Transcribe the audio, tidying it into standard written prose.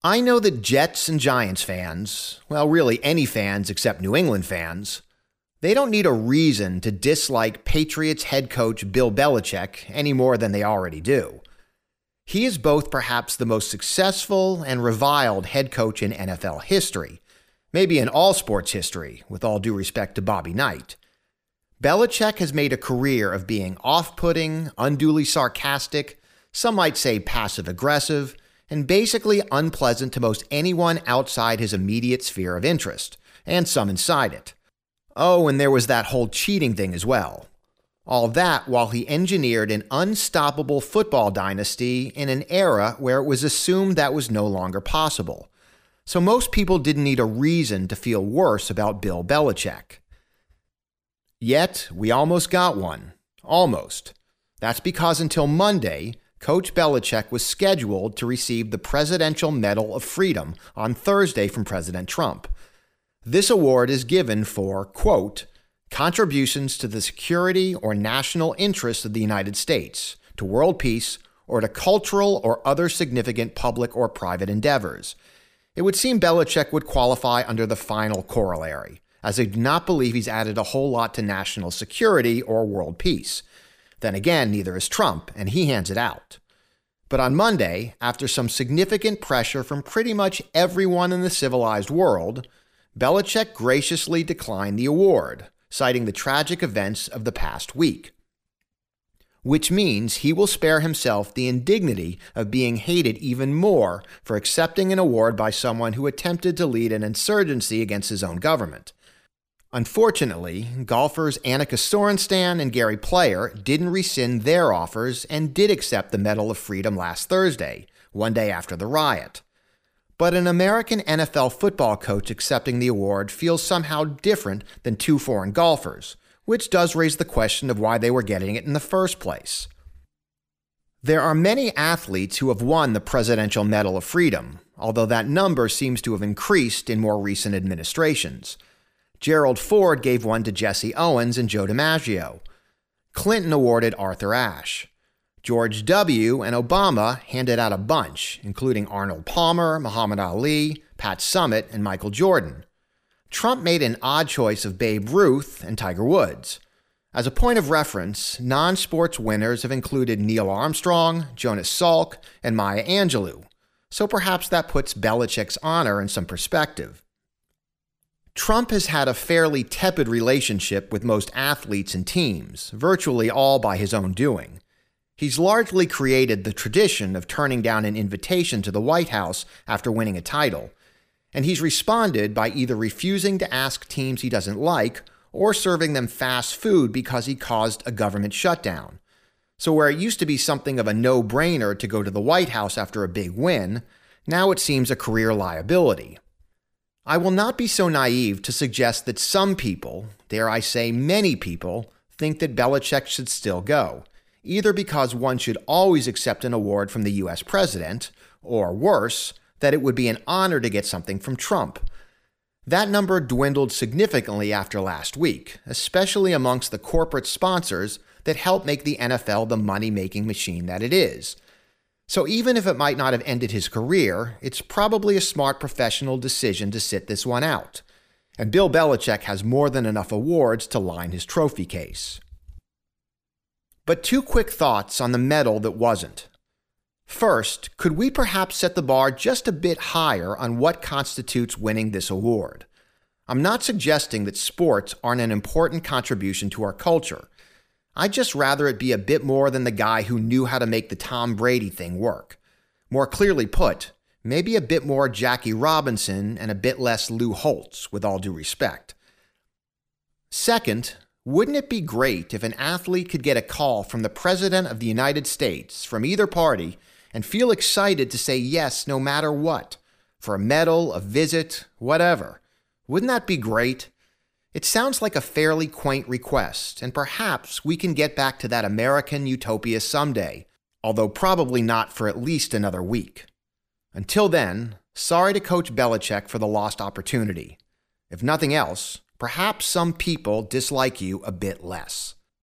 I know that Jets and Giants fans, well, really any fans except New England fans, they don't need a reason to dislike Patriots head coach Bill Belichick any more than they already do. He is both perhaps the most successful and reviled head coach in NFL history, maybe in all sports history, with all due respect to Bobby Knight. Belichick has made a career of being off-putting, unduly sarcastic, some might say passive-aggressive, and basically unpleasant to most anyone outside his immediate sphere of interest, and some inside it. Oh, and there was that whole cheating thing as well. All that while he engineered an unstoppable football dynasty in an era where it was assumed that was no longer possible. So most people didn't need a reason to feel worse about Bill Belichick. Yet, we almost got one. Almost. That's because until Monday, Coach Belichick was scheduled to receive the Presidential Medal of Freedom on Thursday from President Trump. This award is given for, quote, contributions to the security or national interests of the United States, to world peace, or to cultural or other significant public or private endeavors. It would seem Belichick would qualify under the final corollary, as I do not believe he's added a whole lot to national security or world peace. Then again, neither is Trump, and he hands it out. But on Monday, after some significant pressure from pretty much everyone in the civilized world, Belichick graciously declined the award, citing the tragic events of the past week. Which means he will spare himself the indignity of being hated even more for accepting an award by someone who attempted to lead an insurgency against his own government. Unfortunately, golfers Annika Sorenstam and Gary Player didn't rescind their offers and did accept the Medal of Freedom last Thursday, one day after the riot. But an American NFL football coach accepting the award feels somehow different than two foreign golfers, which does raise the question of why they were getting it in the first place. There are many athletes who have won the Presidential Medal of Freedom, although that number seems to have increased in more recent administrations. Gerald Ford gave one to Jesse Owens and Joe DiMaggio. Clinton awarded Arthur Ashe. George W. and Obama handed out a bunch, including Arnold Palmer, Muhammad Ali, Pat Summitt, and Michael Jordan. Trump made an odd choice of Babe Ruth and Tiger Woods. As a point of reference, non-sports winners have included Neil Armstrong, Jonas Salk, and Maya Angelou, so perhaps that puts Belichick's honor in some perspective. Trump has had a fairly tepid relationship with most athletes and teams, virtually all by his own doing. He's largely created the tradition of turning down an invitation to the White House after winning a title, and he's responded by either refusing to ask teams he doesn't like or serving them fast food because he caused a government shutdown. So where it used to be something of a no-brainer to go to the White House after a big win, now it seems a career liability. I will not be so naive to suggest that some people, dare I say many people, think that Belichick should still go, either because one should always accept an award from the U.S. president, or worse, that it would be an honor to get something from Trump. That number dwindled significantly after last week, especially amongst the corporate sponsors that help make the NFL the money-making machine that it is. So even if it might not have ended his career, it's probably a smart professional decision to sit this one out. And Bill Belichick has more than enough awards to line his trophy case. But two quick thoughts on the medal that wasn't. First, could we perhaps set the bar just a bit higher on what constitutes winning this award? I'm not suggesting that sports aren't an important contribution to our culture. I'd just rather it be a bit more than the guy who knew how to make the Tom Brady thing work. More clearly put, maybe a bit more Jackie Robinson and a bit less Lou Holtz, with all due respect. Second, wouldn't it be great if an athlete could get a call from the President of the United States from either party and feel excited to say yes no matter what, for a medal, a visit, whatever? Wouldn't that be great? It sounds like a fairly quaint request, and perhaps we can get back to that American utopia someday, although probably not for at least another week. Until then, sorry to Coach Belichick for the lost opportunity. If nothing else, perhaps some people dislike you a bit less.